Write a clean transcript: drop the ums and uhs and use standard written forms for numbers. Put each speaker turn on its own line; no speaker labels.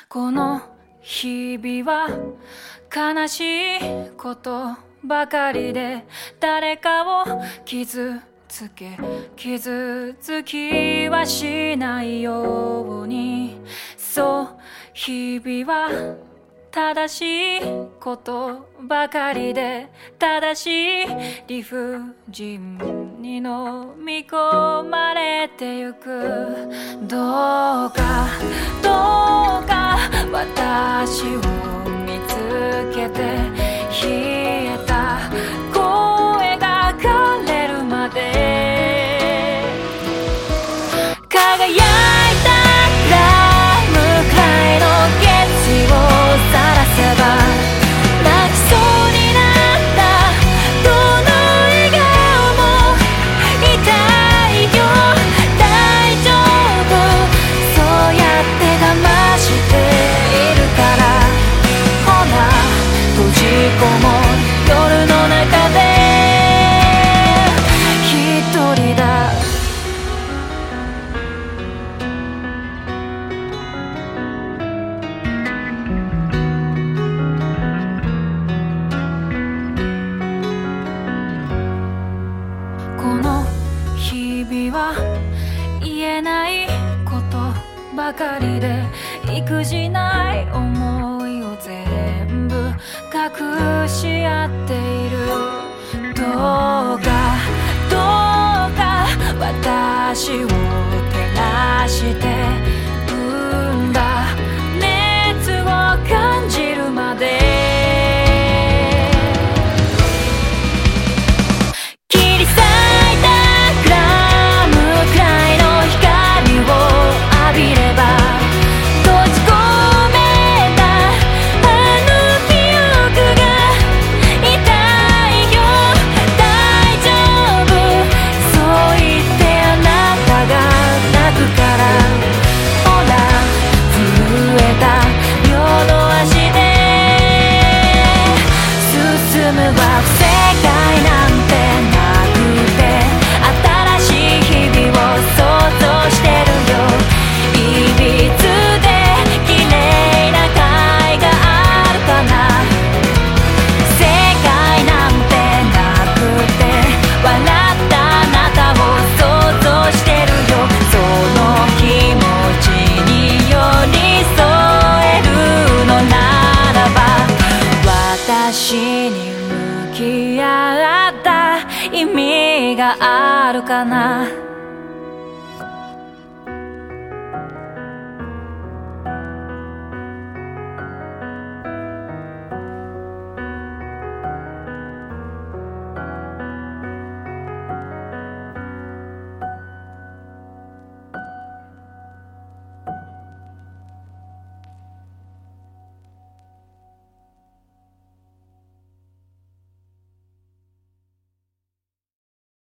この日々は悲しいことばかりで、誰かを傷つきはしないように、そう日々は正しいことばかりで、正しい理不尽に飲み込まれてゆく。どうか私を見つけて、冷えた声が枯れるまで輝いたラムくらいの月日を晒せば、泣きそうになったどの笑顔も痛いよ、大丈夫、そうやって騙しているから。ほら閉じこも夜の中で一人だ。この日々は言えないことばかりで、育児ない思いを全部隠し合っている。どうか私を照らして産んだ熱を感じるまで切り裂いたグラムくらいの光を浴びれば、閉じ込めたあの記憶が痛いよ、大丈夫、そう言ってあなたが泣くから。ほら震えた両の足で進むは世界なんてなくて、新しい日々を想像してるよ。いびつで綺麗な海があるかな。世界なんてなくて笑ったあなたを想像してるよ。その気持ちに寄り添えるのならば、私に向き合った意味があるかな。